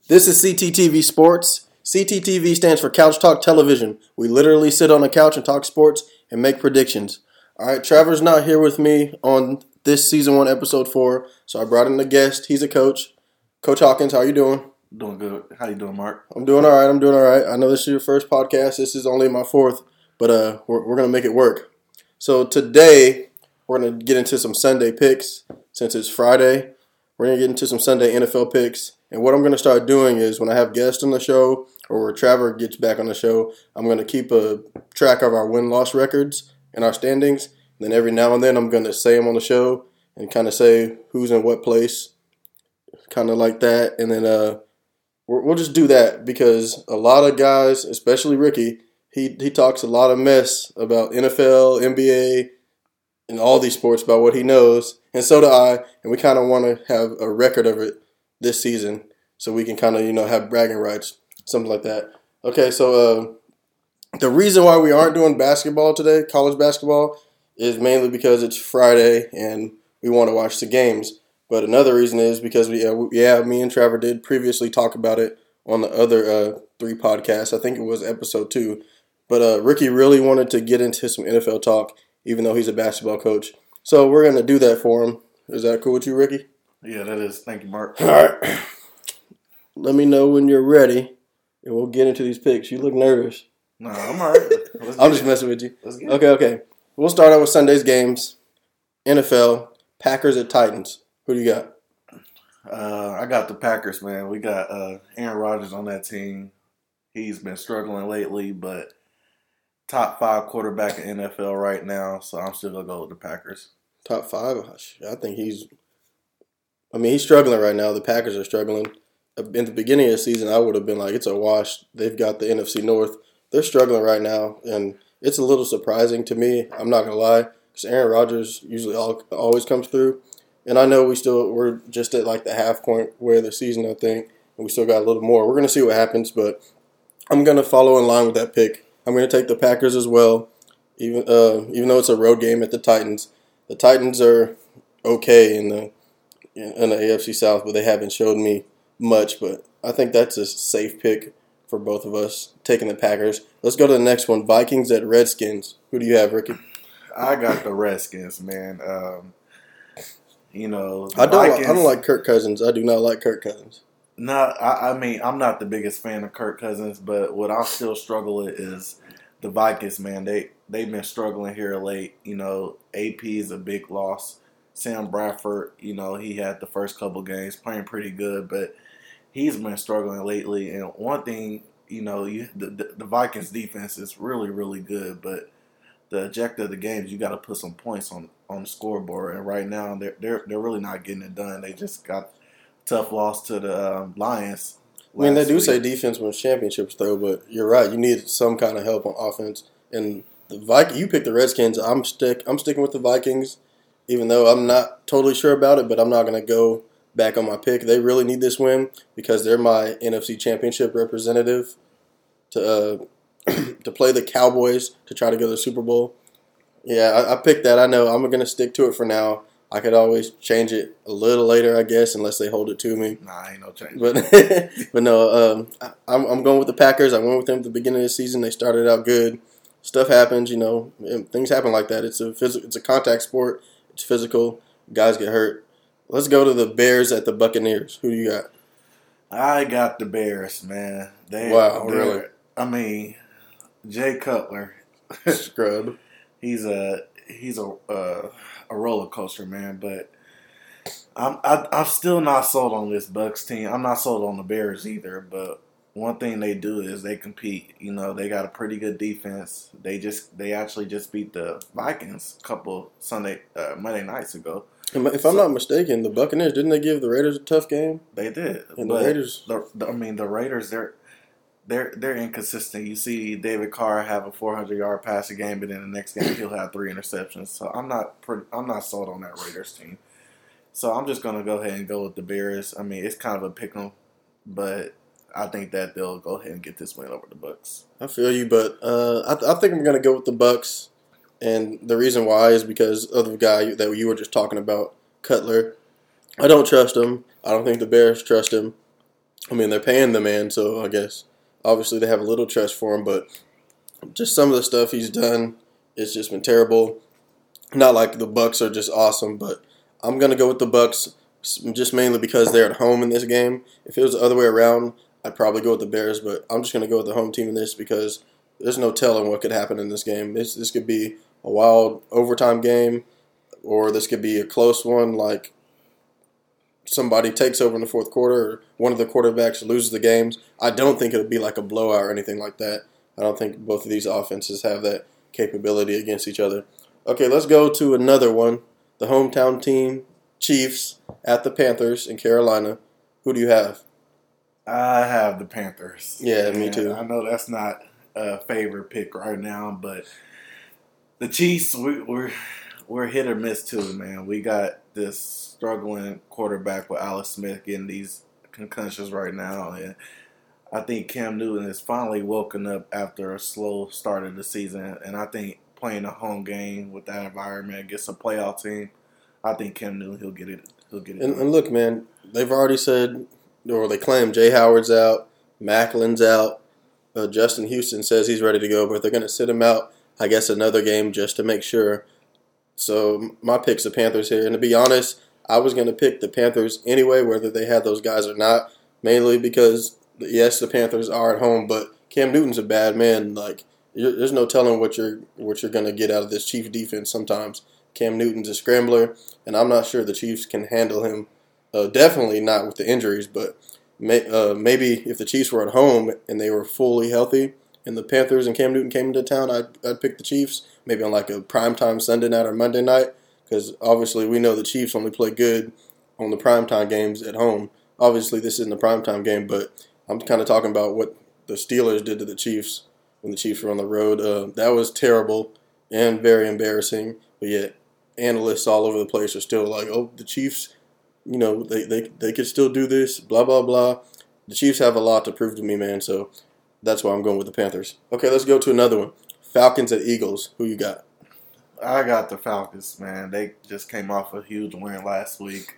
This is CTTV Sports. CTTV stands for Couch Talk Television. We literally sit on a couch and talk sports and make predictions. All right, Trevor's not here with me on this season 1, episode 4, so I brought in a guest. He's a coach. Coach Hawkins, how you doing? Doing good. How you doing, Mark? I'm doing all right. I know this is your first podcast. This is only my 4th, but we're going to make it work. So today, we're going to get into some Sunday picks. Since it's Friday, we're going to get into some Sunday NFL picks. And what I'm going to start doing is when I have guests on the show or where Trevor gets back on the show, I'm going to keep a track of our win-loss records and our standings. And then every now and then I'm going to say them on the show and kind of say who's in what place, kind of like that. And then we'll just do that because a lot of guys, especially Ricky, he talks a lot of mess about NFL, NBA, and all these sports about what he knows. And so do I. And we kind of want to have a record of it this season so we can kind of, have bragging rights, something like that. Okay, so the reason why we aren't doing basketball today, college basketball, is mainly because it's Friday and we want to watch the games. But another reason is because me and Trevor did previously talk about it on the other 3 podcasts. I think it was episode 2. But Ricky really wanted to get into some NFL talk, even though he's a basketball coach. So we're going to do that for him. Is that cool with you, Ricky? Yeah, that is. Thank you, Mark. All right. Let me know when you're ready, and we'll get into these picks. You look nervous. No, I'm all right. I'm just messing with you. Let's get it. Okay. We'll start out with Sunday's games. NFL, Packers at Titans. Who do you got? I got the Packers, man. We got Aaron Rodgers on that team. He's been struggling lately, but top 5 quarterback in NFL right now, so I'm still going to go with the Packers. Top 5? I think he's struggling right now. The Packers are struggling. In the beginning of the season, I would have been like, it's a wash. They've got the NFC North. They're struggling right now, and it's a little surprising to me. I'm not going to lie, because Aaron Rodgers usually always comes through. And I know we're just at like the half point where the season, I think, and we still got a little more. We're going to see what happens, but I'm going to follow in line with that pick. I'm going to take the Packers as well, even though it's a road game at the Titans. The Titans are okay in the AFC South, but they haven't showed me much. But I think that's a safe pick for both of us, taking the Packers. Let's go to the next one, Vikings at Redskins. Who do you have, Ricky? I got the Redskins, man. I don't like Kirk Cousins. I do not like Kirk Cousins. No, I'm not the biggest fan of Kirk Cousins, but what I still struggle with is the Vikings, man. They've been struggling here late. AP is a big loss. Sam Bradford, he had the first couple games playing pretty good, but he's been struggling lately. And one thing, the Vikings defense is really, really good, but the objective of the game is you got to put some points on the scoreboard. And right now, they're really not getting it done. They just got tough loss to the Lions. They do say defense wins championships, though, but you're right. You need some kind of help on offense. And you picked the Redskins. I'm sticking with the Vikings, even though I'm not totally sure about it, but I'm not going to go back on my pick. They really need this win because they're my NFC championship representative to play the Cowboys to try to go to the Super Bowl. Yeah, I picked that. I know I'm going to stick to it for now. I could always change it a little later, I guess, unless they hold it to me. Nah, ain't no change. But no, I'm going with the Packers. I went with them at the beginning of the season. They started out good. Stuff happens, things happen like that. It's a contact sport. It's physical. Guys get hurt. Let's go to the Bears at the Buccaneers. Who do you got? I got the Bears, man. Really? Jay Cutler, scrub. He's a roller coaster, man. But I'm still not sold on this Bucs team. I'm not sold on the Bears either. But one thing they do is they compete. They got a pretty good defense. They actually just beat the Vikings a couple Monday nights ago. If I'm not mistaken, the Buccaneers, didn't they give the Raiders a tough game? They did. And the Raiders, the Raiders, they're inconsistent. You see David Carr have a 400-yard passing game, but then the next game he'll have 3 interceptions. So I'm not sold on that Raiders team. So I'm just gonna go ahead and go with the Bears. It's kind of a pick 'em, but I think that they'll go ahead and get this win over the Bucs. I feel you, but I think I'm gonna go with the Bucs, and the reason why is because of the guy that you were just talking about, Cutler. I don't trust him. I don't think the Bears trust him. I mean, they're paying the man, so I guess obviously they have a little trust for him, but just some of the stuff he's done, it's just been terrible. Not like the Bucks are just awesome, but I'm gonna go with the Bucks just mainly because they're at home in this game. If it was the other way around, I'd probably go with the Bears, but I'm just gonna go with the home team in this because there's no telling what could happen in this game. This could be a wild overtime game, or this could be a close one, like somebody takes over in the fourth quarter, or one of the quarterbacks loses the games. I don't think it would be like a blowout or anything like that. I don't think both of these offenses have that capability against each other. Okay, let's go to another one. The hometown team, Chiefs, at the Panthers in Carolina. Who do you have? I have the Panthers. Yeah, me too. I know that's not a favorite pick right now, but the Chiefs, we're hit or miss too, man. We got this struggling quarterback with Alex Smith getting these concussions right now, and I think Cam Newton has finally woken up after a slow start of the season, and I think playing a home game with that environment against a playoff team, I think Cam Newton he'll get it. And look, man, they've already said, or they claim Jay Howard's out, Macklin's out. Justin Houston says he's ready to go, but they're going to sit him out, I guess, another game just to make sure. So my pick's the Panthers here. And to be honest, I was going to pick the Panthers anyway, whether they had those guys or not, mainly because, yes, the Panthers are at home, but Cam Newton's a bad man. Like, there's no telling what you're going to get out of this Chiefs defense sometimes. Cam Newton's a scrambler, and I'm not sure the Chiefs can handle him. Definitely not with the injuries, but maybe if the Chiefs were at home and they were fully healthy and the Panthers and Cam Newton came into town, I'd pick the Chiefs, maybe on like a primetime Sunday night or Monday night, because obviously we know the Chiefs only play good on the primetime games at home. Obviously this isn't a primetime game, but I'm kind of talking about what the Steelers did to the Chiefs when the Chiefs were on the road. That was terrible and very embarrassing, but yet analysts all over the place are still like, oh, the Chiefs, they could still do this, blah, blah, blah. The Chiefs have a lot to prove to me, man, so that's why I'm going with the Panthers. Okay, let's go to another one. Falcons at Eagles. Who you got? I got the Falcons, man. They just came off a huge win last week.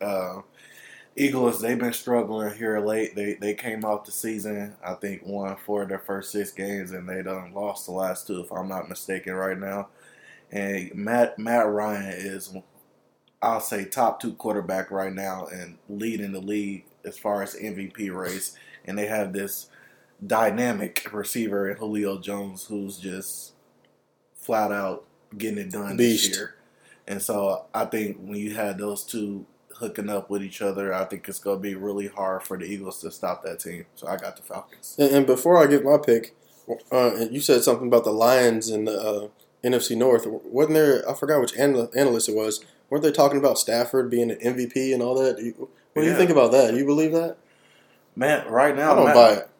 Eagles, they've been struggling here late. They came off the season, I think, won 4 of their first 6 games, and they done lost the last 2, if I'm not mistaken, right now. And Matt Ryan is, I'll say, top 2 quarterback right now and leading the league as far as MVP race. And they have this dynamic receiver in Julio Jones who's just flat out getting it done Beast. this year. And so I think when you had those two hooking up with each other, I think it's going to be really hard for the Eagles to stop that team. So I got the Falcons. And before I give my pick, you said something about the Lions and the NFC North. Wasn't there, I forgot which analyst it was, weren't they talking about Stafford being an MVP and all that? What do you think about that? You believe that? Man, right now I don't buy it.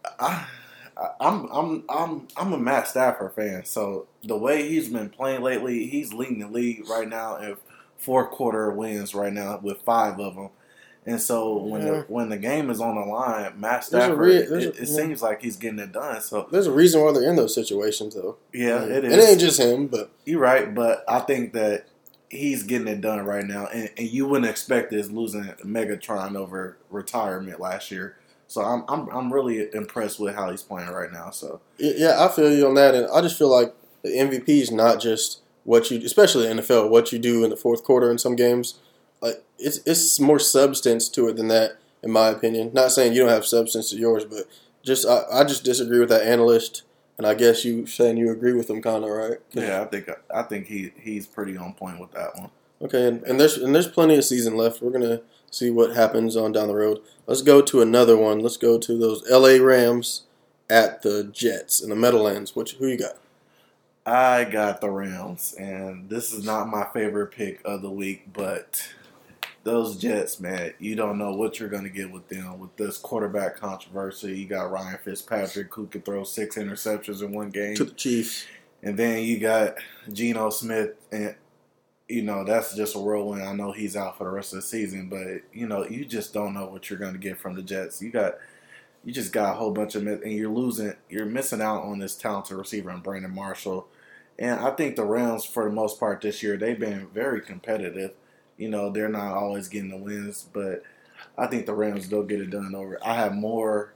I'm a Matt Stafford fan. So the way he's been playing lately, he's leading the league right now in 4-quarter wins right now with 5 of them. And so when the game is on the line, Matt Stafford, it seems like he's getting it done. So there's a reason why they're in those situations, though. Yeah, it is. It ain't just him, but you're right. But I think that he's getting it done right now, and you wouldn't expect this losing Megatron over retirement last year. So I'm really impressed with how he's playing right now. So yeah, I feel you on that, and I just feel like the MVP is not just what you, especially in the NFL, what you do in the fourth quarter in some games. Like it's more substance to it than that, in my opinion. Not saying you don't have substance to yours, but I just disagree with that analyst, and I guess you saying you agree with him, kind of, right? Yeah, I think he's pretty on point with that one. Okay, and there's plenty of season left. We're gonna see what happens on down the road. Let's go to another one. Let's go to those LA Rams at the Jets in the Meadowlands. Who you got? I got the Rams, and this is not my favorite pick of the week, but those Jets, man, you don't know what you're going to get with them. With this quarterback controversy, you got Ryan Fitzpatrick, who could throw 6 interceptions in one game. To the Chiefs. And then you got Geno Smith, and, that's just a whirlwind. I know he's out for the rest of the season, but, you just don't know what you're going to get from the Jets. You just got a whole bunch of, and you're missing out on this talented receiver in Brandon Marshall. And I think the Rams, for the most part this year, they've been very competitive. They're not always getting the wins, but I think the Rams, they'll get it done over. I have more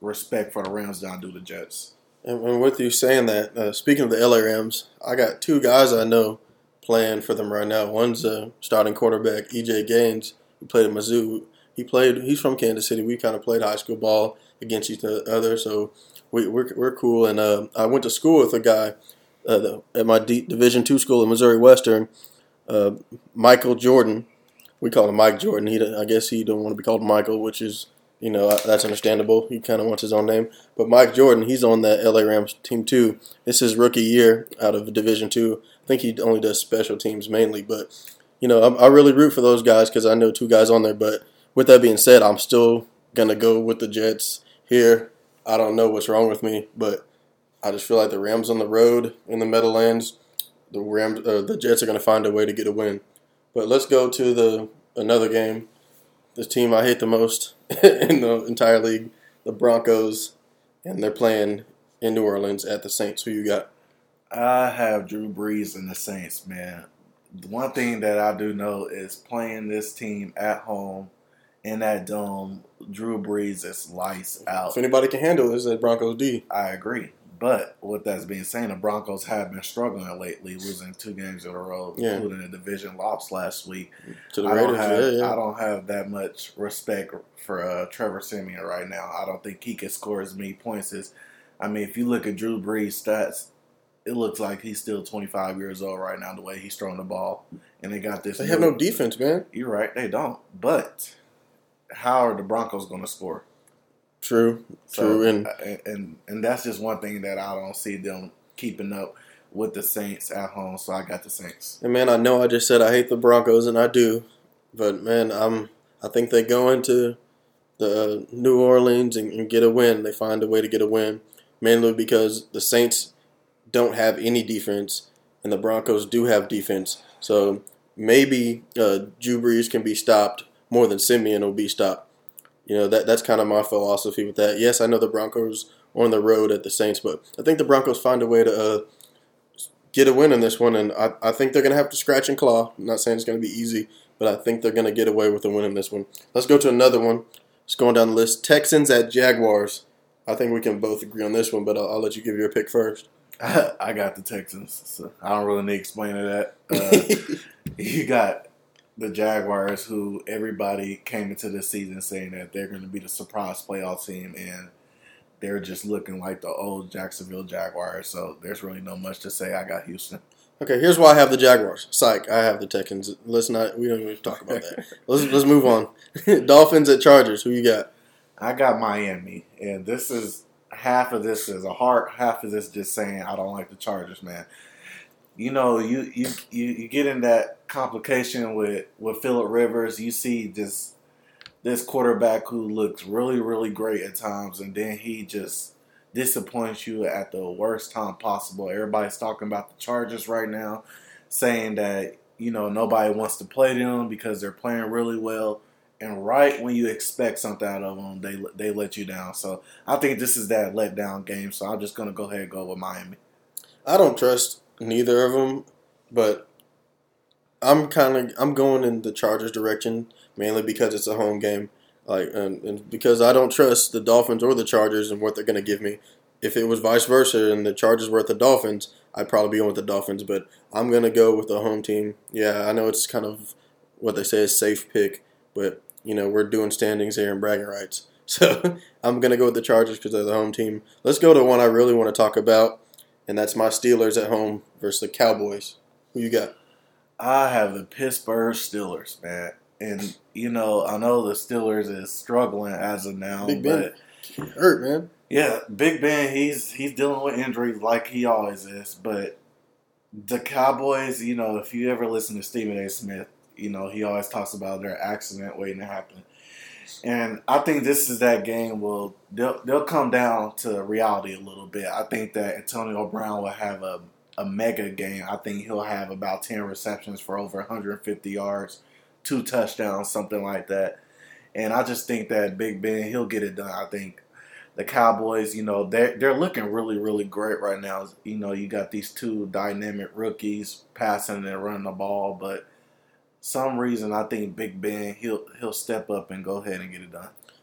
respect for the Rams than I do the Jets. And with you saying that, speaking of the LA Rams, I got two guys I know playing for them right now. One's a starting quarterback, EJ Gaines. He played at Mizzou. He's from Kansas City. We kind of played high school ball against each other, so we're cool. And I went to school with a guy at my Division II school in Missouri Western, Michael Jordan. We call him Mike Jordan. I guess he don't want to be called Michael, which is, that's understandable. He kind of wants his own name. But Mike Jordan, he's on that LA Rams team too. This is his rookie year out of Division II. I think he only does special teams mainly. But, I really root for those guys because I know two guys on there. But with that being said, I'm still going to go with the Jets here. I don't know what's wrong with me, but I just feel like the Rams on the road in the Meadowlands, the Jets are going to find a way to get a win. But let's go to another game. The team I hate the most in the entire league, the Broncos, and they're playing in New Orleans at the Saints. Who you got? I have Drew Brees and the Saints, man. The one thing that I do know is playing this team at home in that dome, Drew Brees is lights out. If anybody can handle it, it's the Broncos D. I agree. But with that being said, the Broncos have been struggling lately, losing 2 games in a row, including a division loss last week. To the Raiders, I don't have that much respect for Trevor Siemian right now. I don't think he can score as many points as. I mean, if you look at Drew Brees' stats, it looks like he's still 25 years old right now, the way he's throwing the ball. And they got this. They have no defense, man. You're right, they don't. But how are the Broncos going to score? True. And that's just one thing that I don't see them keeping up with the Saints at home. So I got the Saints. And man, I know I just said I hate the Broncos, and I do, but man, I think they go into the New Orleans and get a win. They find a way to get a win, mainly because the Saints don't have any defense, and the Broncos do have defense. So maybe Drew Brees can be stopped more than Simeon will be stopped. That's kind of my philosophy with that. Yes, I know the Broncos are on the road at the Saints, but I think the Broncos find a way to get a win in this one, and I think they're going to have to scratch and claw. I'm not saying it's going to be easy, but I think they're going to get away with a win in this one. Let's go to another one. Just going down the list. Texans at Jaguars. I think we can both agree on this one, but I'll let you give your pick first. I got the Texans. So I don't really need to explain that. You got the Jaguars, who everybody came into this season saying that they're going to be the surprise playoff team, and they're just looking like the old Jacksonville Jaguars. So there's really no much to say. I got Houston. Okay, here's why I have the Jaguars. Psych, I have the Texans. We don't even talk about that. Let's move on. Dolphins at Chargers. Who you got? I got Miami, and this is half of this is a heart, half of this just saying I don't like the Chargers, man. You get in that complication with Phillip Rivers. You see this quarterback who looks really, really great at times, and then he just disappoints you at the worst time possible. Everybody's talking about the Chargers right now, saying that nobody wants to play them because they're playing really well. And right when you expect something out of them, they let you down. So I think this is that letdown game. So I'm just gonna go ahead and go with Miami. I don't trust neither of them, but I'm going in the Chargers direction mainly because it's a home game, and because I don't trust the Dolphins or the Chargers and what they're going to give me. If it was vice versa and the Chargers were at the Dolphins, I'd probably be going with the Dolphins, but I'm going to go with the home team. Yeah, I know it's kind of what they say is safe pick, but we're doing standings here and bragging rights. So I'm going to go with the Chargers because they're the home team. Let's go to one I really want to talk about, and that's my Steelers at home versus the Cowboys. Who you got? I have the Pittsburgh Steelers, man. And, I know the Steelers is struggling as of now. Big Ben hurt, man. Yeah, Big Ben, he's dealing with injuries like he always is. But the Cowboys, if you ever listen to Stephen A. Smith, he always talks about their accident waiting to happen. And I think this is that game they'll come down to reality a little bit. I think that Antonio Brown will have a mega game. I think he'll have about 10 receptions for over 150 yards, 2 touchdowns, something like that. And I just think that Big Ben, he'll get it done. I think the Cowboys, they're looking really, really great right now. You got these 2 dynamic rookies passing and running the ball, but some reason I think Big Ben, he'll step up and go ahead and get it done.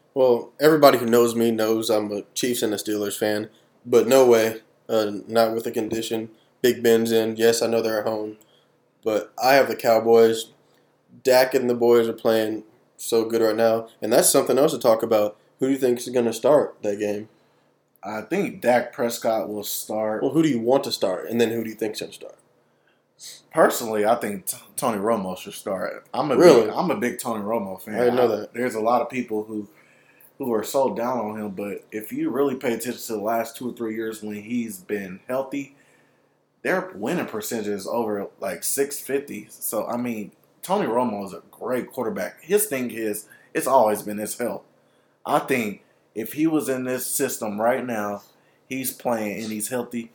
Well, everybody who knows me knows I'm a Chiefs and a Steelers fan, but no way, not with the condition. Big Ben's in. Yes, I know they're at home, but I have the Cowboys. Dak and the boys are playing so good right now, and that's something else to talk about. Who do you think is going to start that game? I think Dak Prescott will start. Well, who do you want to start, and then who do you think should start? Personally, I think Tony Romo should start. I'm a big Tony Romo fan. I didn't know that. There's a lot of people who are so down on him, but if you really pay attention to the last 2 or 3 years when he's been healthy, their winning percentage is over like 650. So I mean, Tony Romo is a great quarterback. His thing is it's always been his health. I think if he was in this system right now, he's playing and he's healthy,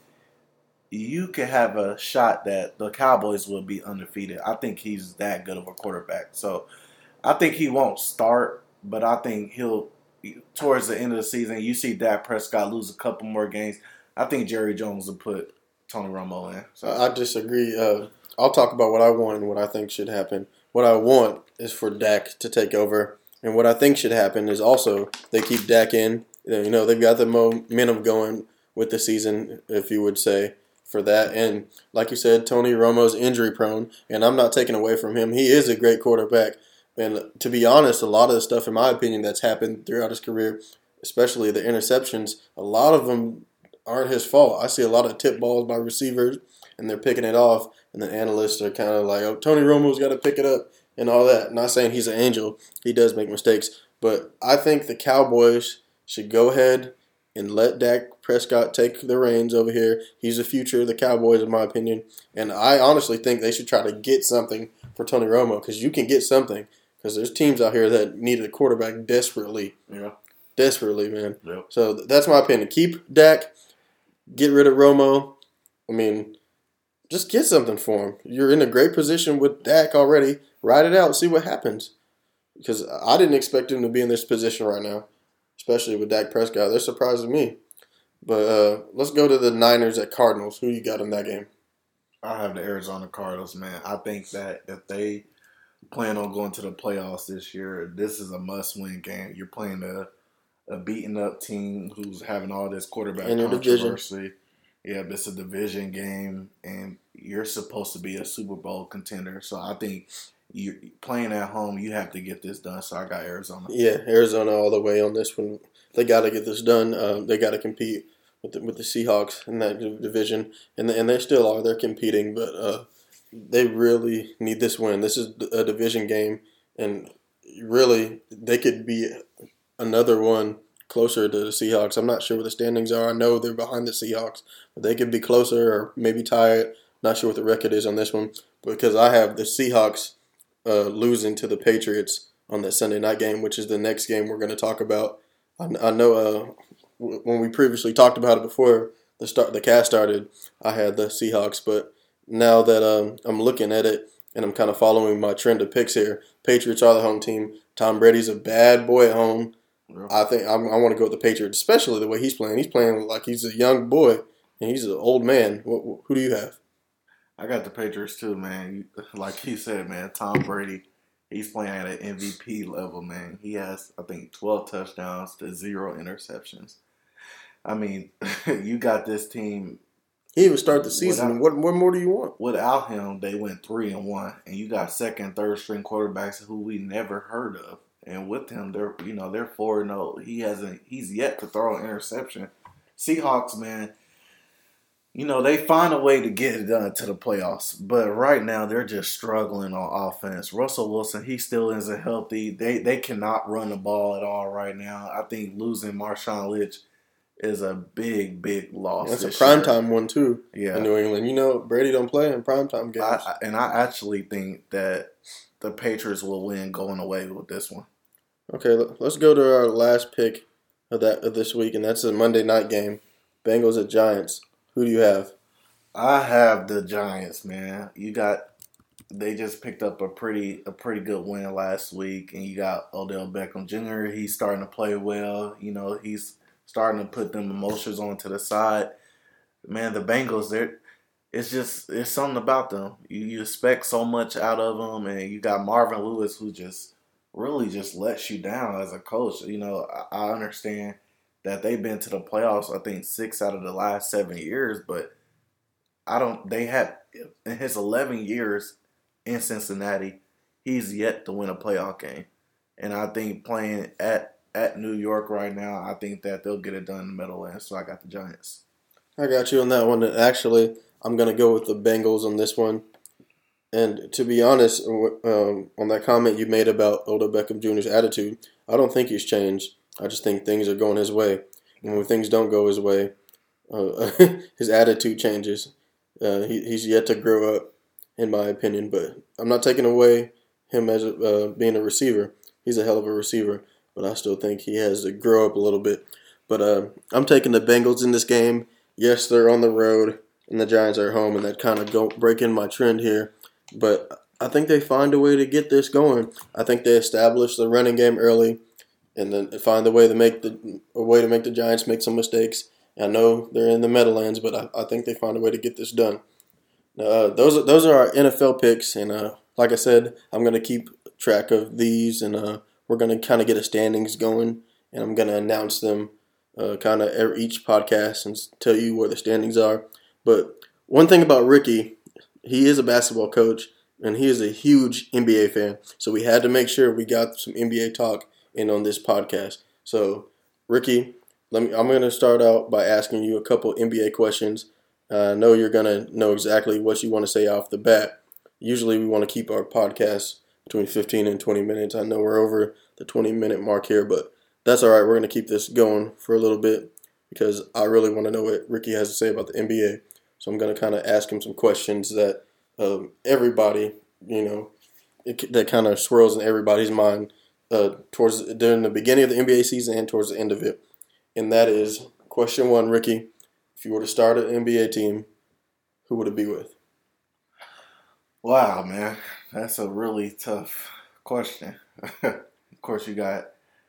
you could have a shot that the Cowboys will be undefeated. I think he's that good of a quarterback. So I think he won't start, but I think he'll, towards the end of the season, you see Dak Prescott lose a couple more games. I think Jerry Jones will put Tony Romo in. So I disagree. I'll talk about what I want and what I think should happen. What I want is for Dak to take over, and what I think should happen is also they keep Dak in. You know, they've got the momentum going with the season, if you would say, for that. And like you said, Tony Romo's injury prone, and I'm not taking away from him. He is a great quarterback. And to be honest, a lot of the stuff, in my opinion, that's happened throughout his career, especially the interceptions, a lot of them aren't his fault. I see a lot of tip balls by receivers, and they're picking it off, and the analysts are kind of like, oh, Tony Romo's got to pick it up and all that. Not saying he's an angel. He does make mistakes. But I think the Cowboys should go ahead and let Dak Prescott take the reins over here. He's the future of the Cowboys, in my opinion. And I honestly think they should try to get something for Tony Romo, because you can get something. Because there's teams out here that need a quarterback desperately. yeah, Desperately, man. Yep. So that's my opinion. Keep Dak. Get rid of Romo. I mean, just get something for him. You're in a great position with Dak already. Ride it out. See what happens. Because I didn't expect him to be in this position right now, especially with Dak Prescott. They're surprising me. But let's go to the Niners at Cardinals. Who you got in that game? I have the Arizona Cardinals, man. I think that if they plan on going to the playoffs this year, this is a must-win game. You're playing a beaten-up team who's having all this quarterback In your controversy. division. Yeah, but it's a division game, and you're supposed to be a Super Bowl contender. So I think you playing at home, you have to get this done. So I got Arizona. Yeah, Arizona all the way on this one. They got to get this done. They got to compete with the Seahawks in that division, and they still are. They're competing, but they really need this win. This is a division game, and really they could be another one closer to the Seahawks. I'm not sure what the standings are. I know they're behind the Seahawks, but they could be closer or maybe tie it. Not sure what the record is on this one, because I have the Seahawks losing to the Patriots on that Sunday night game, which is the next game we're going to talk about. I know when we previously talked about it before the cast started, I had the Seahawks, but now that I'm looking at it and I'm kind of following my trend of picks here, Patriots are the home team. Tom Brady's a bad boy at home. Yeah. I think I want to go with the Patriots, especially the way he's playing. He's playing like he's a young boy, and he's an old man. Who do you have? I got the Patriots too, man. Like he said, man, Tom Brady, he's playing at an MVP level, man. He has, I think, 12 touchdowns to 0 interceptions. I mean, you got this team. He even started the season. What more do you want? Without him, they went 3-1, and you got second, third string quarterbacks who we never heard of. And with him, they're 4-0. He's yet to throw an interception. Seahawks, man, they find a way to get it done to the playoffs. But right now, they're just struggling on offense. Russell Wilson, he still isn't healthy. They cannot run the ball at all right now. I think losing Marshawn Lynch is a big, big loss. That's a primetime one, too, yeah. in New England. Brady don't play in primetime games. I actually think that the Patriots will win going away with this one. Okay, let's go to our last pick of this week, and that's a Monday night game. Bengals at Giants. Who do you have? I have the Giants, man. They just picked up a pretty good win last week, and you got Odell Beckham Jr. He's starting to play well. He's starting to put them emotions onto the side. Man, the Bengals, it's something about them. You expect so much out of them, and you got Marvin Lewis, who just really just lets you down as a coach. You know, I understand that they've been to the playoffs, I think 6 out of the last 7 years, but they had, in his 11 years in Cincinnati, he's yet to win a playoff game. And I think playing at New York right now, I think that they'll get it done in the Meadowlands. So I got the Giants. I got you on that one. Actually, I'm going to go with the Bengals on this one. And to be honest, on that comment you made about Odell Beckham Jr.'s attitude, I don't think he's changed. I just think things are going his way. And when things don't go his way, his attitude changes. He's yet to grow up, in my opinion. But I'm not taking away him as being a receiver. He's a hell of a receiver. But I still think he has to grow up a little bit. But I'm taking the Bengals in this game. Yes, they're on the road, and the Giants are home, and that kind of breaking my trend here. But I think they find a way to get this going. I think they establish the running game early, and then find a way to make the Giants make some mistakes. I know they're in the Meadowlands, but I think they find a way to get this done. Those are our NFL picks, and like I said, I'm going to keep track of these, and we're going to kind of get a standings going, and I'm going to announce them kind of each podcast and tell you where the standings are. But one thing about Ricky, he is a basketball coach, and he is a huge NBA fan. So we had to make sure we got some NBA talk in on this podcast. So, Ricky, I'm going to start out by asking you a couple NBA questions. I know you're going to know exactly what you want to say off the bat. Usually we want to keep our podcast between 15 and 20 minutes. I know we're over the 20-minute mark here, but that's all right. We're going to keep this going for a little bit because I really want to know what Ricky has to say about the NBA. So I'm going to kind of ask him some questions that everybody, that kind of swirls in everybody's mind during the beginning of the NBA season and towards the end of it. And that is question 1, Ricky. If you were to start an NBA team, who would it be with? Wow, man. That's a really tough question. Of course, you got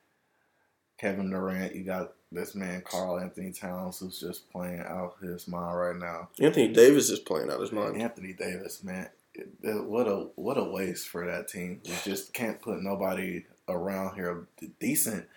Kevin Durant. You got this man, Karl Anthony Towns, who's just playing out his mind right now. Anthony Davis is playing out his mind. Anthony Davis, man. What a waste for that team. We just can't put nobody around here decent.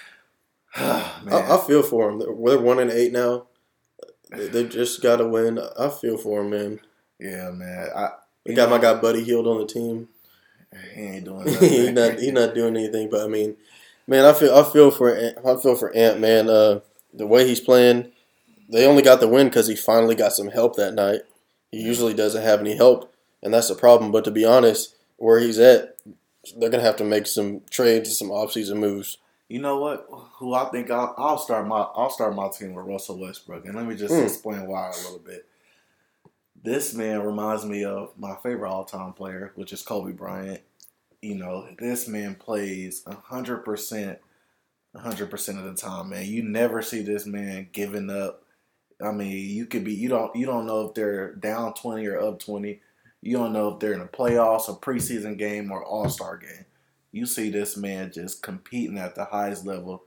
I feel for them. They're 1-8 now. They just got to win. I feel for them, man. Yeah, man. We got my guy Buddy Hield on the team. He ain't doing nothing. he's not doing anything. But I mean, man, I feel for Ant, man. The way he's playing, they only got the win because he finally got some help that night. He usually doesn't have any help, and that's the problem. But to be honest, where he's at, they're gonna have to make some trades and some offseason moves. You know what? Who I think I'll start my team with Russell Westbrook, and let me just explain why a little bit. This man reminds me of my favorite all-time player, which is Kobe Bryant. You know, this man plays 100% of the time, man. You never see this man giving up. I mean, you don't know if they're down 20 or up 20. You don't know if they're in a playoffs, a preseason game, or all-star game. You see this man just competing at the highest level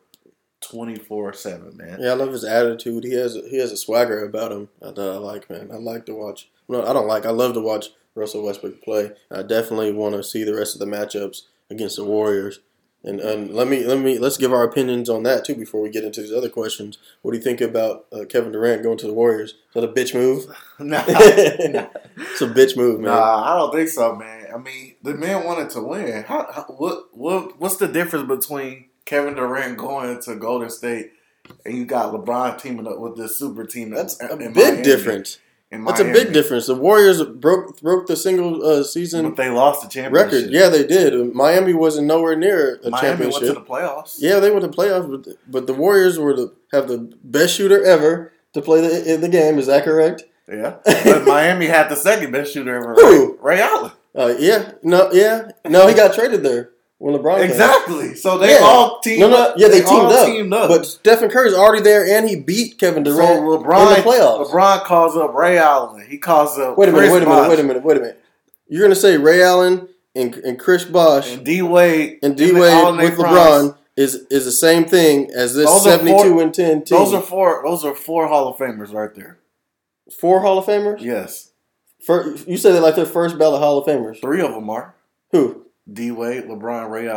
24/7, man. Yeah, I love his attitude. He has a swagger about him that I like, man. I like to watch. No, I don't like. I love to watch Russell Westbrook play. I definitely want to see the rest of the matchups against the Warriors. And let's give our opinions on that too before we get into these other questions. What do you think about Kevin Durant going to the Warriors? Is that a bitch move? Nah. It's a bitch move, man. Nah, I don't think so, man. I mean, the man wanted to win. What's the difference between Kevin Durant going to Golden State and you got LeBron teaming up with this super team? That's a big difference. That's a big difference. The Warriors broke the single season, but they lost the championship record. Yeah, they did. Miami wasn't nowhere near a championship. Miami went to the playoffs. Yeah, they went to the playoffs, but the Warriors have the best shooter ever to play in the game. Is that correct? Yeah, but Miami had the second best shooter ever. Who? Ray Allen. No, he got traded there when LeBron came. Exactly. So they all teamed up. Yeah, they teamed up. But Stephen Curry's already there, and he beat Kevin Durant in the playoffs. LeBron calls up Ray Allen. He calls up Wait a minute. You're going to say Ray Allen and Chris Bosh and D-Wade with LeBron is the same thing as this 72-10 team. Those are four Hall of Famers right there. 4 Hall of Famers? Yes. You said they're like their first ballot Hall of Famers. 3 of them are. Who? D-Wade, LeBron, Ray Allen.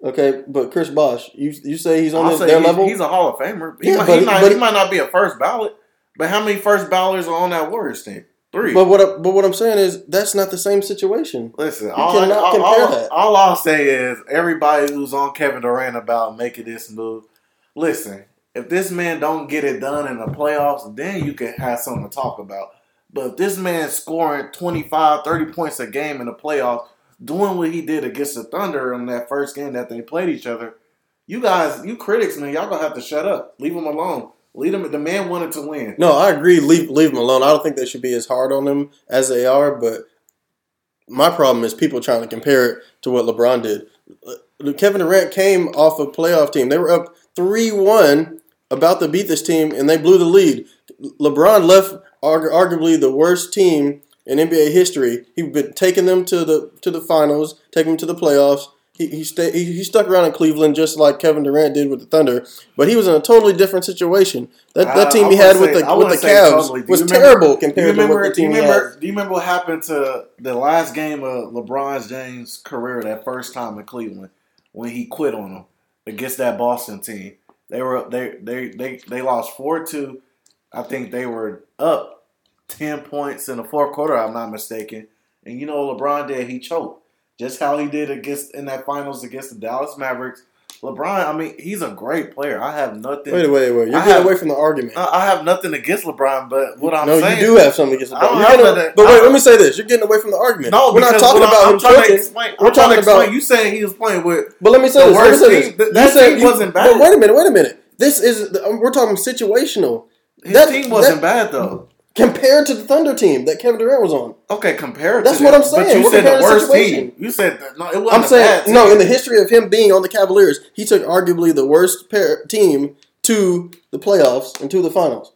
Okay, but Chris Bosh, you say he's on I'll say their level? He's a Hall of Famer. Yeah, He might not be a first ballot, but how many first balloters are on that Warriors team? 3. But what I'm saying is that's not the same situation. Listen, you cannot compare that. All I'll say is everybody who's on Kevin Durant about making this move, listen, if this man don't get it done in the playoffs, then you can have something to talk about. But if this man's scoring 25, 30 points a game in the playoffs, doing what he did against the Thunder in that first game that they played each other, you critics, man, y'all gonna have to shut up. Leave him alone. Leave him. The man wanted to win. No, I agree. Leave him alone. I don't think they should be as hard on him as they are. But my problem is people trying to compare it to what LeBron did. Kevin Durant came off a playoff team. They were up 3-1, about to beat this team, and they blew the lead. LeBron left arguably the worst team in NBA history. He'd been taking them to the finals, taking them to the playoffs. He stuck around in Cleveland just like Kevin Durant did with the Thunder, but he was in a totally different situation. That team he had with the Cavs was terrible compared to what the team he had. Do you remember what happened to the last game of LeBron James' career that first time in Cleveland when he quit on them against that Boston team? They lost 4-2. I think they were up 10 points in the fourth quarter, I'm not mistaken. And you know what LeBron did? He choked. Just how he did in that finals against the Dallas Mavericks. LeBron, I mean, he's a great player. I have nothing. Wait. You're getting away from the argument. I have nothing against LeBron, but what I'm saying. No, you do have something against LeBron. But wait, let me say this. You're getting away from the argument. No, we're not talking about him choking. We're talking about you saying he was playing with. But let me say this. That team wasn't bad. But wait a minute. We're talking situational. His team wasn't bad though. Compared to the Thunder team that Kevin Durant was on. Okay, compared That's to what I'm saying. But you We're said the worst situation. team. You said no, it wasn't a bad team. No, in the history of him being on the Cavaliers, he took arguably the worst team to the playoffs and to the finals.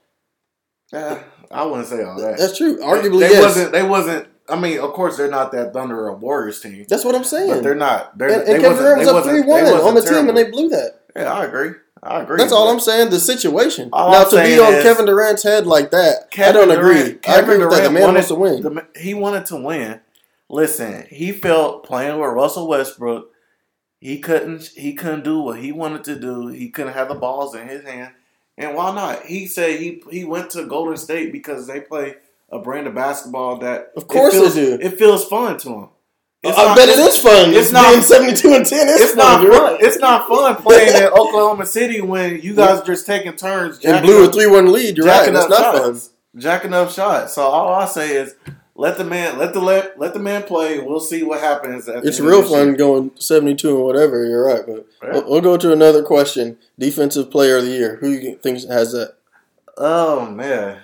I wouldn't say all that. That's true. Arguably, They wasn't. I mean, of course, they're not that Thunder or Warriors team. That's what I'm saying. But they're not. And Kevin Durant was up 3-1 on the team, and they blew that. Yeah, I agree. That's all I'm saying. The situation. All now I'm to be on Kevin Durant's head like that, I don't agree. I agree with that. The man wants to win. He wanted to win. Listen, he felt playing with Russell Westbrook. He couldn't do what he wanted to do. He couldn't have the balls in his hand. And why not? He said he went to Golden State because they play a brand of basketball that of course they do. It feels fun to him. I bet it is fun. It's not being 72-10. It's not fun. It's not fun playing in Oklahoma City when you guys are just taking turns and blew a 3-1 lead. You're right. It's not fun. Jacking up shots. So all I say is let the man play. We'll see what happens. It's real fun going 72 and whatever. You're right, but we'll go to another question. Defensive Player of the Year. Who you think has that? Oh man,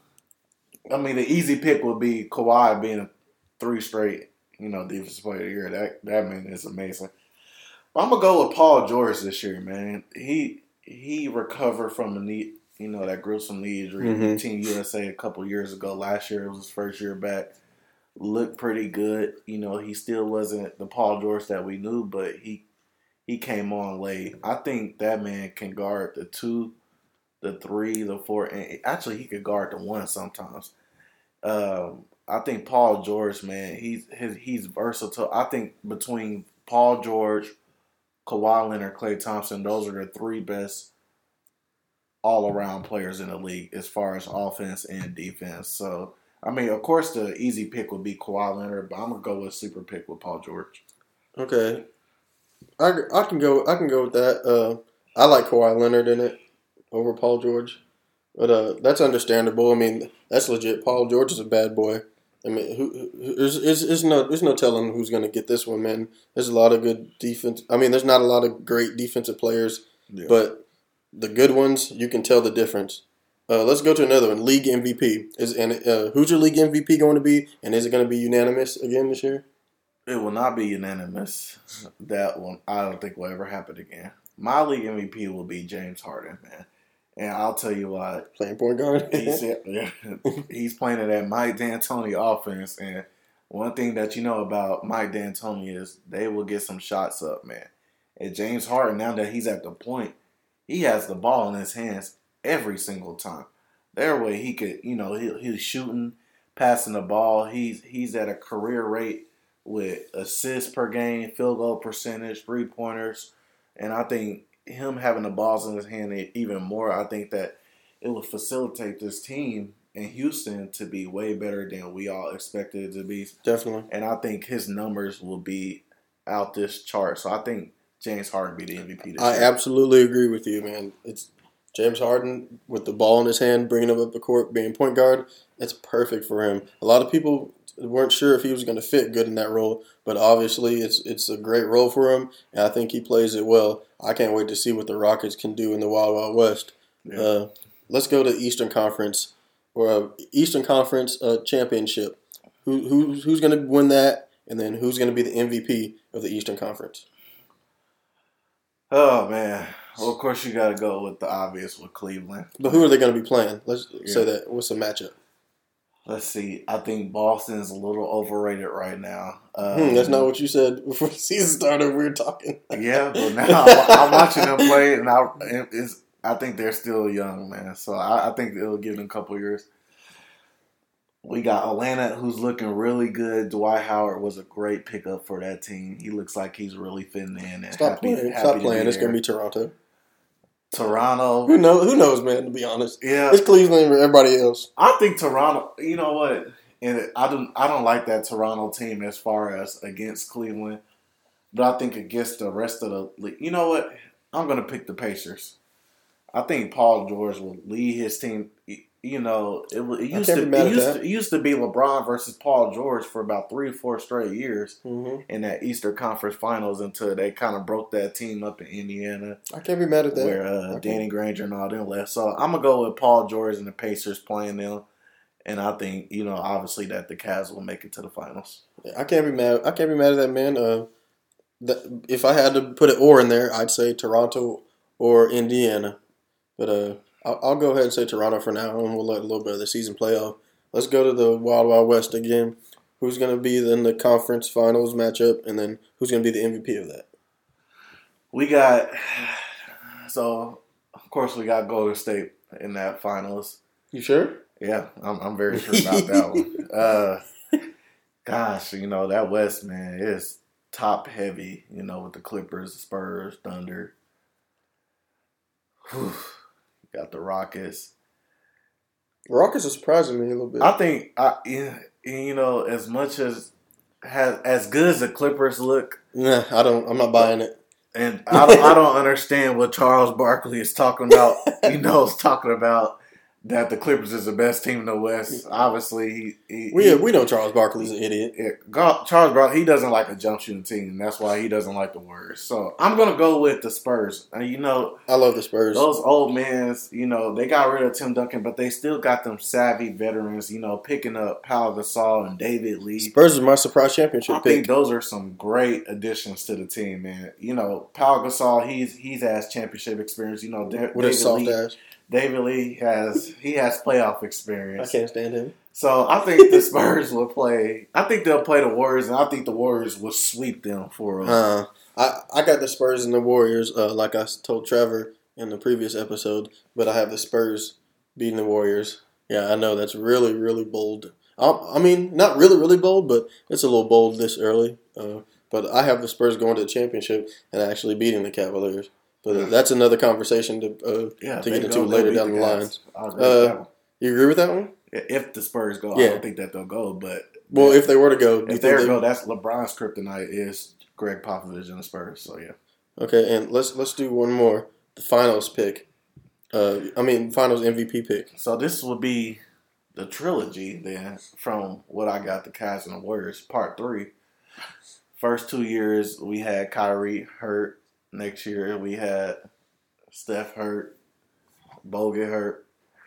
I mean the easy pick would be Kawhi being 3 straight. Defensive Player of the Year. That man is amazing. But I'm gonna go with Paul George this year, man. He recovered from a knee, that gruesome knee injury in Team USA a couple years ago. Last year it was his first year back. Looked pretty good. He still wasn't the Paul George that we knew, but he came on late. I think that man can guard the 2, the 3, the 4, and actually he could guard the 1 sometimes. I think Paul George, man, he's versatile. I think between Paul George, Kawhi Leonard, Klay Thompson, those are the 3 best all-around players in the league as far as offense and defense. So, I mean, of course, the easy pick would be Kawhi Leonard, but I'm gonna go with super pick with Paul George. Okay, I can go with that. I like Kawhi Leonard in it over Paul George, but that's understandable. I mean, that's legit. Paul George is a bad boy. I mean, there's no telling who's going to get this one, man. There's a lot of good defense. I mean, there's not a lot of great defensive players, but the good ones, you can tell the difference. Let's go to another one. League MVP. Who's your league MVP going to be? And is it going to be unanimous again this year? It will not be unanimous. That one, I don't think will ever happen again. My league MVP will be James Harden, man. And I'll tell you what. Playing point guard? He's playing in that Mike D'Antoni offense. And one thing that you know about Mike D'Antoni is they will get some shots up, man. And James Harden, now that he's at the point, he has the ball in his hands every single time. Their way he could, he's shooting, passing the ball. He's at a career rate with assists per game, field goal percentage, 3-pointers, and I think him having the balls in his hand even more, I think that it will facilitate this team in Houston to be way better than we all expected it to be. Definitely. And I think his numbers will be out this chart. So I think James Harden be the MVP this I year. absolutely agree with you, man. It's James Harden with the ball in his hand, bringing him up the court, being point guard. It's perfect for him. A lot of people weren't sure if he was going to fit good in that role, but obviously it's a great role for him, and I think he plays it well. I can't wait to see what the Rockets can do in the Wild Wild West. Yeah. Let's go to Eastern Conference championship. Who's going to win that, and then who's going to be the MVP of the Eastern Conference? Oh, man. Well, of course, you got to go with the obvious with Cleveland. But who are they going to be playing? Let's say that. What's the matchup? Let's see. I think Boston's a little overrated right now. That's not what you said before the season started. We were talking. Yeah, but now I'm watching them play, and I think they're still young, man. So I think it'll give them a couple years. We got Atlanta, who's looking really good. Dwight Howard was a great pickup for that team. He looks like he's really fitting in. And Stop playing. It's going to be Toronto. Toronto. Who knows, man, to be honest. Yeah. It's Cleveland and everybody else. I think Toronto, you know what? And I don't like that Toronto team as far as against Cleveland. But I think against the rest of the league. You know what? I'm going to pick the Pacers. I think Paul George will lead his team. You know, it used to be LeBron versus Paul George for about 3 or 4 straight years in that Eastern Conference Finals until they kind of broke that team up in Indiana. I can't be mad at that. Where Danny Granger and all them left. So I'm going to go with Paul George and the Pacers playing them. And I think, you know, obviously that the Cavs will make it to the finals. I can't be mad. I can't be mad at that, man. If I had to put an or in there, I'd say Toronto or Indiana. But I'll go ahead and say Toronto for now, and we'll let a little bit of the season play out. Let's go to the Wild Wild West again. Who's going to be in the conference finals matchup, and then who's going to be the MVP of that? Of course, we got Golden State in that finals. You sure? Yeah, I'm very sure about that one. Gosh, you know, that West, man, is top heavy, you know, with the Clippers, Spurs, Thunder. Whew. Got the Rockets. Rockets are surprising me a little bit. I think, you know, as much as good as the Clippers look. Nah, I'm not buying it. And I don't understand what Charles Barkley is talking about. You know, he's talking about that the Clippers is the best team in the West. Obviously, we know Charles Barkley's an idiot. Charles Barkley, he doesn't like a jump shooting team, and that's why he doesn't like the Warriors. So I'm gonna go with the Spurs. And you know, I love the Spurs. Those old men, you know, they got rid of Tim Duncan, but they still got them savvy veterans. You know, picking up Pau Gasol and David Lee. Spurs is my surprise championship pick. I think those are some great additions to the team, man. You know, Pau Gasol, he's has championship experience. You know, with his soft ass. David Lee has playoff experience. I can't stand him. So I think the Spurs will play. I think they'll play the Warriors, and I think the Warriors will sweep them for us. I got the Spurs and the Warriors, like I told Trevor in the previous episode, but I have the Spurs beating the Warriors. Yeah, I know that's really, really bold. I mean, not really, really bold, but it's a little bold this early. But I have the Spurs going to the championship and actually beating the Cavaliers. But that's another conversation to get into later down the line. You agree with that one? If the Spurs go, I don't think that they'll go. But if they were to go, if they were to go, that's LeBron's kryptonite is Greg Popovich and the Spurs. So yeah. Okay, and let's do one more. The finals pick. Finals MVP pick. So this will be the trilogy then from what I got, the Cavs and the Warriors, part 3. First 2 years we had Kyrie hurt. Next year, we had Steph hurt, Bogut hurt.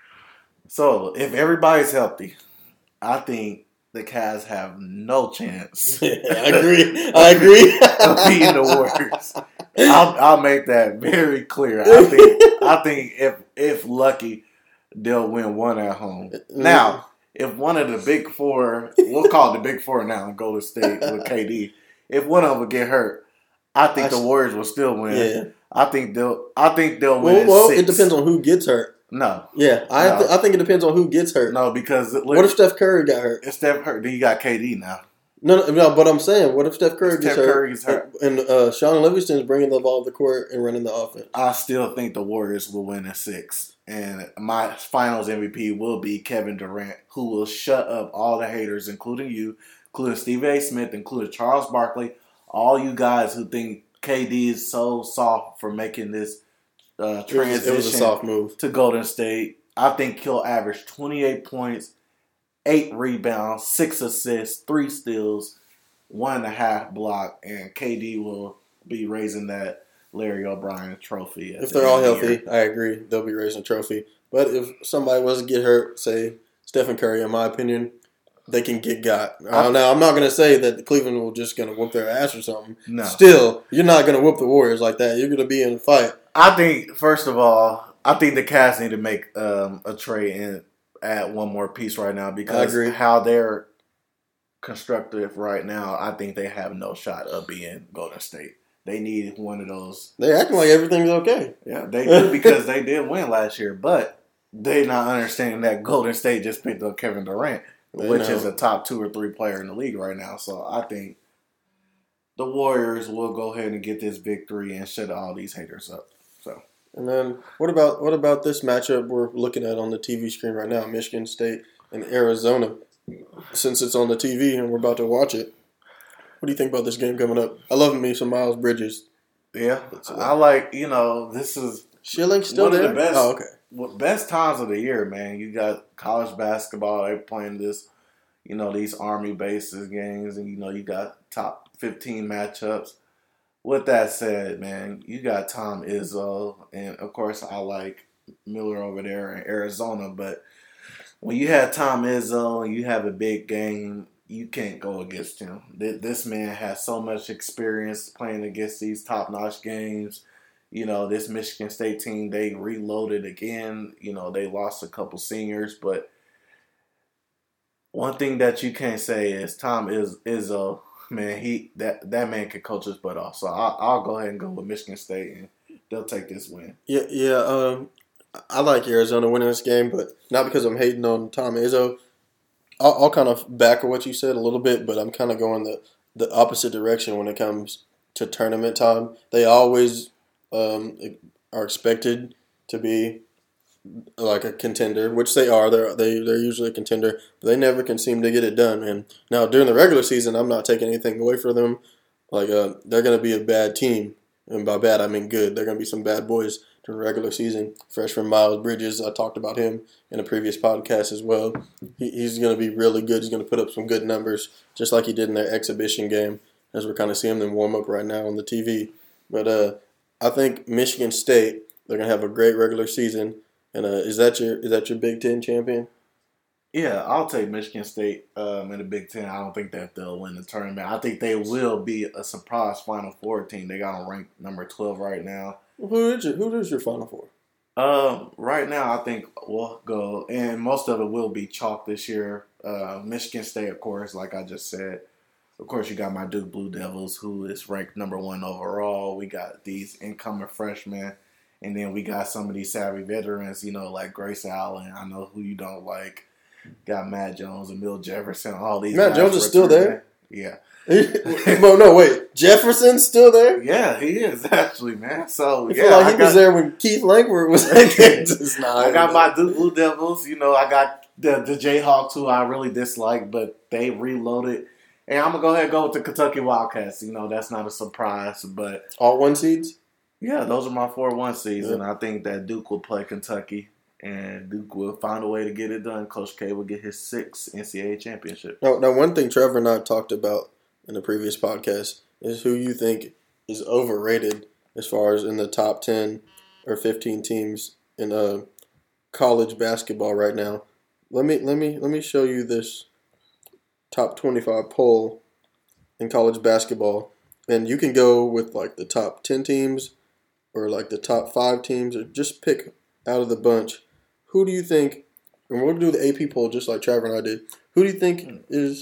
So, if everybody's healthy, I think the Cavs have no chance. I agree. Of beating the Warriors. I'll make that very clear. I think if lucky, they'll win one at home. Now, if one of the big four, we'll call it the big four now, Golden State with KD, if one of them would get hurt, I think the Warriors will still win. Yeah. I think they'll win. Well, it depends on who gets hurt. No. Yeah, I think it depends on who gets hurt. No, because what if Steph Curry got hurt? If Steph hurt, then you got KD now. No, but I'm saying, what if Steph Curry gets hurt and Sean Livingston's bringing the ball to the court and running the offense? I still think the Warriors will win in 6. And my finals MVP will be Kevin Durant, who will shut up all the haters, including you, including Stephen A. Smith, including Charles Barkley, all you guys who think KD is so soft for making this transition it was a soft move to Golden State. I think he'll average 28 points, 8 rebounds, 6 assists, 3 steals, 1.5 block, and KD will be raising that Larry O'Brien trophy. If they're all healthy, I agree. They'll be raising a trophy. But if somebody was to get hurt, say Stephen Curry, in my opinion, they can get got. Now, I'm not going to say that Cleveland will just going to whoop their ass or something. No. Still, you're not going to whoop the Warriors like that. You're going to be in a fight. I think, first of all, the Cavs need to make a trade and add one more piece right now because how they're constructed right now, I think they have no shot of being Golden State. They need one of those. They're acting like everything's okay. Yeah, they do because they did win last year, but they're not understanding that Golden State just picked up Kevin Durant, which is a top 2 or 3 player in the league right now. So I think the Warriors will go ahead and get this victory and shut all these haters up. So. And then what about this matchup we're looking at on the TV screen right now, Michigan State and Arizona? Since it's on the TV and we're about to watch it, what do you think about this game coming up? I love me some Miles Bridges. Yeah, I like, this is Schilling still there? Of the best times of the year, man. You got college basketball, they're playing this, these Army bases games, and, you got top 15 matchups. With that said, man, you got Tom Izzo, and, of course, I like Miller over there in Arizona, but when you have Tom Izzo and you have a big game, you can't go against him. This man has so much experience playing against these top-notch games. This Michigan State team, they reloaded again. They lost a couple seniors, but one thing that you can't say is Tom Izzo, man, that man can coach his butt off. So I'll go ahead and go with Michigan State, and they'll take this win. Yeah. I like Arizona winning this game, but not because I'm hating on Tom Izzo. I'll kind of back what you said a little bit, but I'm kind of going the opposite direction when it comes to tournament time. They always are expected to be like a contender, which they are. They're usually a contender, but they never can seem to get it done. And now during the regular season, I'm not taking anything away from them. Like they're going to be a bad team, and by bad I mean good. They're going to be some bad boys during the regular season. Freshman Miles Bridges, I talked about him in a previous podcast as well. He's going to be really good. He's going to put up some good numbers, just like he did in their exhibition game, as we're kind of seeing them warm up right now on the TV. But I think Michigan State, they're going to have a great regular season. And is that your Big Ten champion? Yeah, I'll take Michigan State in the Big Ten. I don't think that they'll win the tournament. I think they will be a surprise Final Four team. They got them ranked number 12 right now. Who is your Final Four? Right now, I think we'll go, and most of it will be chalk this year. Michigan State, of course, like I just said. Of course, you got my Duke Blue Devils, who is ranked number 1 overall. We got these incoming freshmen. And then we got some of these savvy veterans, like Grace Allen. I know who you don't like. Got Matt Jones, Emil Jefferson, all these Matt Jones is still there? Yeah. No, wait. Jefferson's still there? Yeah, he is actually, man. So, I feel like he was there when Keith Langford was in Kansas. I got my Duke Blue Devils. I got the Jayhawks, who I really dislike, but they reloaded. And I'm going to go ahead and go with the Kentucky Wildcats. That's not a surprise, but... All 1 seeds? Yeah, those are my 4-1 seeds, and I think that Duke will play Kentucky, and Duke will find a way to get it done. Coach K will get his 6th NCAA championship. Now, one thing Trevor and I talked about in the previous podcast is who you think is overrated as far as in the top 10 or 15 teams in college basketball right now. Let me show you this top 25 poll in college basketball, and you can go with like the top 10 teams. Or like the top 5 teams, or just pick out of the bunch. Who do you think, and we'll do the AP poll just like Trevor and I did, who do you think is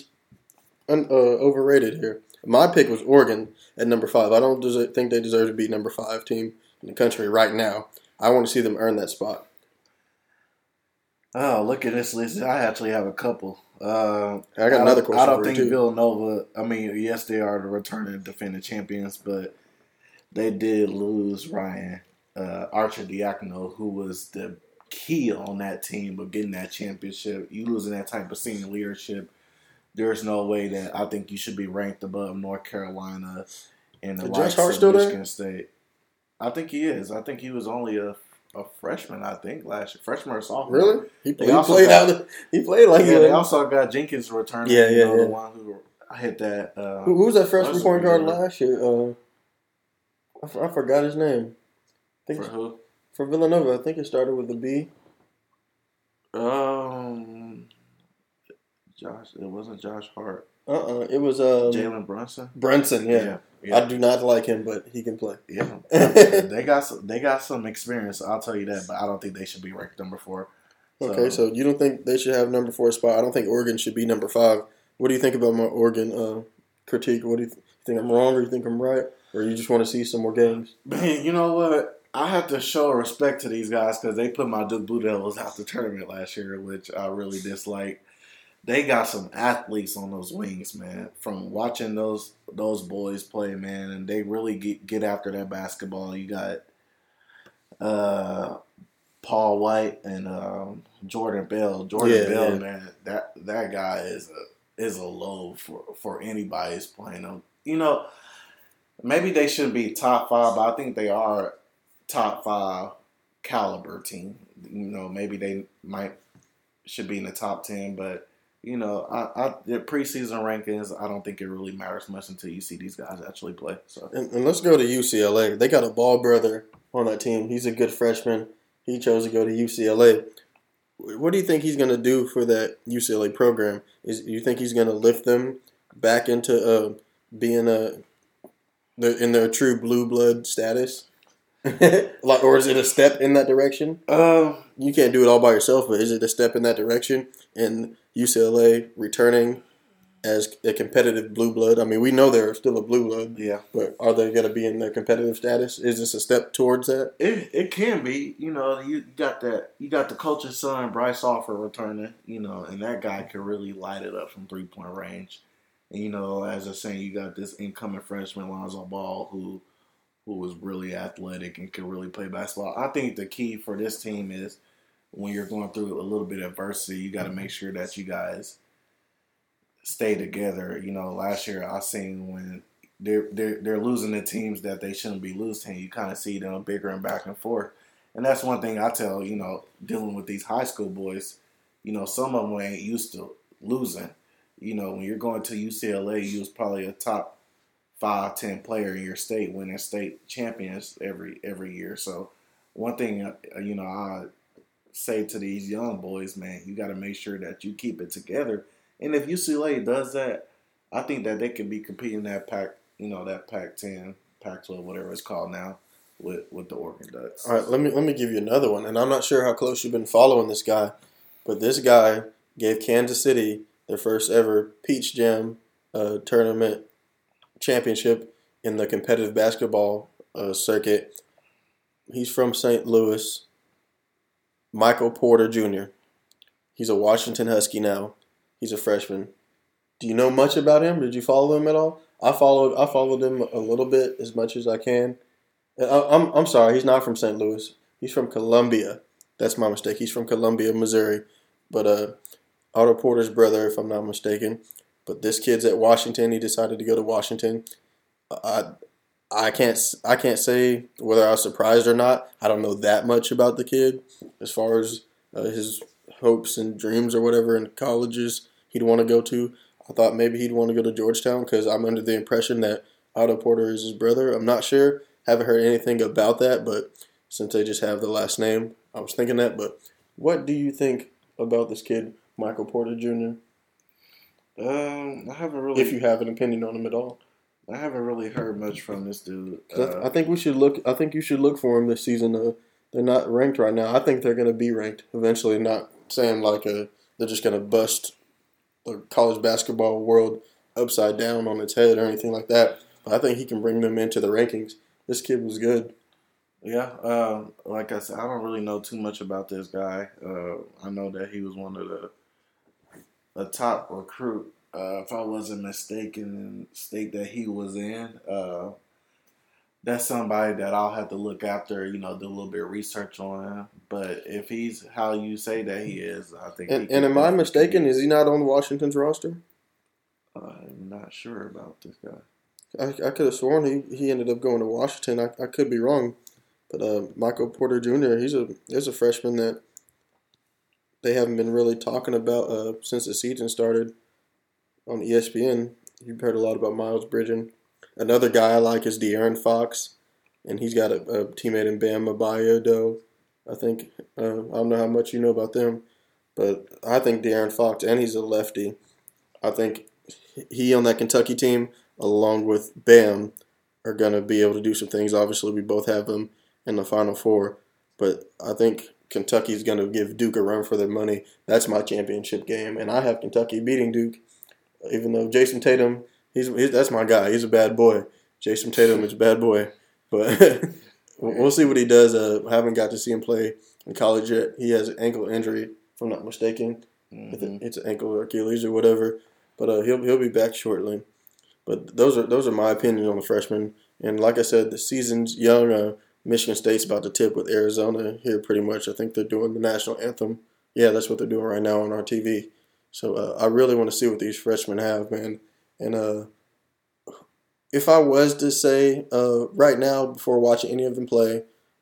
overrated here? My pick was Oregon at number 5. I don't think they deserve to be number 5 team in the country right now. I want to see them earn that spot. Oh, look at this list. I actually have a couple I got another question I don't for you, think too. Villanova. I mean, yes, they are the returning defending champions, but they did lose Ryan Archidiakono, who was the key on that team of getting that championship. You losing that type of senior leadership, there's no way that I think you should be ranked above North Carolina and the Is Josh likes Hart of still Michigan there? State. I think he is. I think he was only a freshman. I think last year, freshman or sophomore. Really? He also played got- out. He played like Yeah, they also got Jenkins returning. Yeah, you know, yeah. the one who hit that. Who was that freshman buzzer point guard beater. last year? I forgot his name. I think For who? for Villanova. I think it started with a B. Josh. It wasn't Josh Hart. It was Jalen Brunson. Brunson. Yeah. I do not like him, but he can play. Yeah, they got some experience. I'll tell you that, but I don't think they should be ranked number 4. Okay, so you don't think they should have number 4 spot? I don't think Oregon should be number 5. What do you think about my Oregon critique? What do you think I'm wrong, or you think I'm right, or you just want to see some more games? Man, you know what? I have to show respect to these guys because they put my Duke Blue Devils out the tournament last year, which I really dislike. They got some athletes on those wings, man. From watching those boys play, man, and they really get after that basketball. You got Paul White and Jordan Bell. Bell, man, that guy is a load for anybody who's playing him. You know, maybe they shouldn't be top 5, but I think they are top 5 caliber team. You know, maybe they should be in the top 10, but. You know, the preseason rankings, I don't think it really matters much until you see these guys actually play. So, and let's go to UCLA. They got a Ball brother on that team. He's a good freshman. He chose to go to UCLA. What do you think he's going to do for that UCLA program? You think he's going to lift them back into being in their true blue blood status? Or is it a step in that direction? You can't do it all by yourself, but is it a step in that direction? And UCLA returning as a competitive blue blood. I mean, we know they're still a blue blood. Yeah. But are they going to be in their competitive status? Is this a step towards that? It can be. You know, you got the coach's son, Bryce Offer, returning. You know, and that guy can really light it up from 3-point range. And you know, as I was saying, you got this incoming freshman Lonzo Ball who was really athletic and could really play basketball. I think the key for this team is when you're going through a little bit of adversity, you got to make sure that you guys stay together. You know, last year I seen when they're losing the teams that they shouldn't be losing, you kind of see them bickering back and forth. And that's one thing I tell, you know, dealing with these high school boys, you know, some of them ain't used to losing. You know, when you're going to UCLA, you was probably a top 5-10 player in your state, winning state champions every year. So one thing, you know, I say to these young boys, man, you got to make sure that you keep it together. And if UCLA does that, I think that they can be competing that that Pac-10, Pac-12, whatever it's called now, with the Oregon Ducks. All right, let me give you another one. And I'm not sure how close you've been following this guy, but this guy gave Kansas City their first ever Peach Jam tournament championship in the competitive basketball circuit. He's from St. Louis. Michael Porter Jr. He's a Washington Husky now. He's a freshman. Do you know much about him? Did you follow him at all? I followed him a little bit, as much as I can. I'm sorry, he's not from St. Louis. He's from Columbia. That's my mistake. He's from Columbia, Missouri. But Otto Porter's brother, if I'm not mistaken. But this kid's at Washington. He decided to go to Washington. I can't say whether I was surprised or not. I don't know that much about the kid as far as his hopes and dreams or whatever in colleges he'd want to go to. I thought maybe he'd want to go to Georgetown because I'm under the impression that Otto Porter is his brother. I'm not sure. Haven't heard anything about that, but since they just have the last name, I was thinking that. But what do you think about this kid, Michael Porter Jr.? I haven't really. If you have an opinion on him at all. I haven't really heard much from this dude. I think we should look. I think you should look for him this season. They're not ranked right now. I think they're going to be ranked eventually. Not saying like they're just going to bust the college basketball world upside down on its head or anything like that. But I think he can bring them into the rankings. This kid was good. Yeah, like I said, I don't really know too much about this guy. I know that he was one of a top recruit, if I wasn't mistaken, in the state that he was in. That's somebody that I'll have to look after, do a little bit of research on. But if he's how you say that he is, I think. And am I mistaken? Is he not on Washington's roster? I'm not sure about this guy. I could have sworn he ended up going to Washington. I could be wrong, but Michael Porter Jr. He's a freshman that they haven't been really talking about since the season started on ESPN. You've heard a lot about Miles Bridges. Another guy I like is De'Aaron Fox, and he's got a teammate in Bam Adebayo. I think I don't know how much you know about them, but I think De'Aaron Fox, and he's a lefty. I think he on that Kentucky team, along with Bam, are going to be able to do some things. Obviously, we both have them in the Final Four, but I think Kentucky's going to give Duke a run for their money. That's my championship game, and I have Kentucky beating Duke, even though Jason Tatum, that's my guy. He's a bad boy. Jason Tatum is a bad boy, but we'll see what he does. I haven't got to see him play in college yet. He has an ankle injury, if I'm not mistaken. Mm-hmm. It's an ankle or Achilles or whatever, but he'll be back shortly. But those are my opinions on the freshmen. And like I said, the season's young. Michigan State's about to tip with Arizona here pretty much. I think they're doing the national anthem. Yeah, that's what they're doing right now on our TV. So I really want to see what these freshmen have, man. And if I was to say right now, before watching any of them play,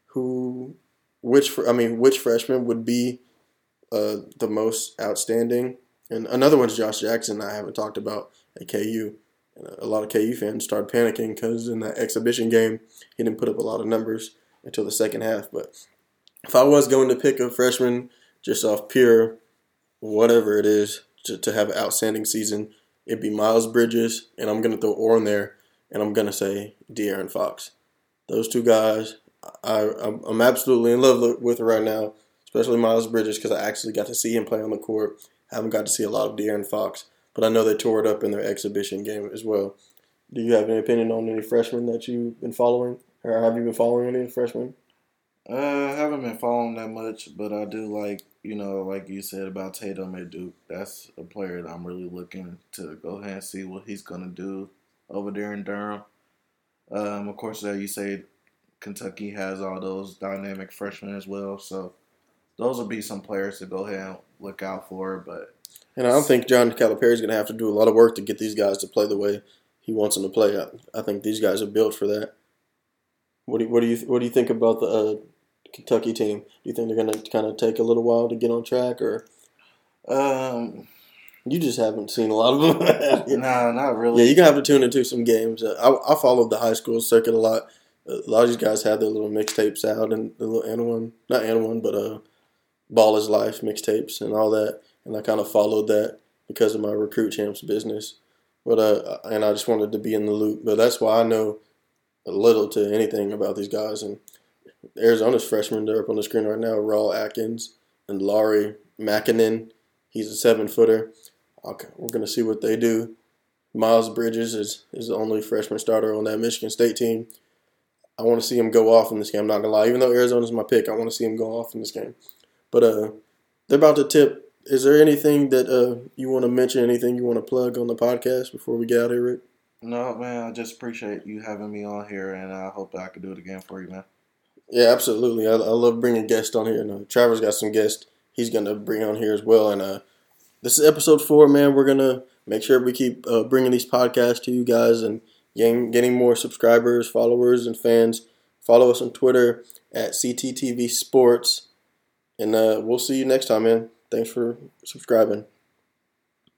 which freshman would be the most outstanding? And another one's Josh Jackson. I haven't talked about at KU. And a lot of KU fans started panicking because in that exhibition game, he didn't put up a lot of numbers until the second half. But if I was going to pick a freshman just off pure whatever it is to have an outstanding season, it'd be Miles Bridges, and I'm going to throw Orr in there, and I'm going to say De'Aaron Fox. Those two guys, I'm absolutely in love with right now, especially Miles Bridges because I actually got to see him play on the court. I haven't got to see a lot of De'Aaron Fox. But I know they tore it up in their exhibition game as well. Do you have any opinion on any freshmen that you've been following? Or have you been following any freshmen? I haven't been following that much, but I do like you said about Tatum at Duke. That's a player that I'm really looking to go ahead and see what he's going to do over there in Durham. Of course, you say Kentucky has all those dynamic freshmen as well. So those will be some players to go ahead and look out for, but. And I don't think John Calipari is going to have to do a lot of work to get these guys to play the way he wants them to play. I think these guys are built for that. What do you think about the Kentucky team? Do you think they're going to kind of take a little while to get on track, or you just haven't seen a lot of them? No, not really. Yeah, you're going to have to tune into some games. I followed the high school circuit a lot. A lot of these guys had their little mixtapes out and the little Ball is Life mixtapes and all that. And I kind of followed that because of my Recruit Champs business. But and I just wanted to be in the loop. But that's why I know a little to anything about these guys. And Arizona's freshmen, they're up on the screen right now, Raul Atkins and Laurie Makinen. He's a 7-footer. Okay, we're going to see what they do. Miles Bridges is the only freshman starter on that Michigan State team. I want to see him go off in this game. I'm not going to lie. Even though Arizona's my pick, I want to see him go off in this game. But they're about to tip. Is there anything that you want to mention, anything you want to plug on the podcast before we get out of here, Rick? No, man, I just appreciate you having me on here, and I hope I can do it again for you, man. Yeah, absolutely. I love bringing guests on here. And Trevor's got some guests he's going to bring on here as well. And this is episode 4, man. We're going to make sure we keep bringing these podcasts to you guys and getting more subscribers, followers, and fans. Follow us on Twitter at CTTV Sports. And we'll see you next time, man. Thanks for subscribing.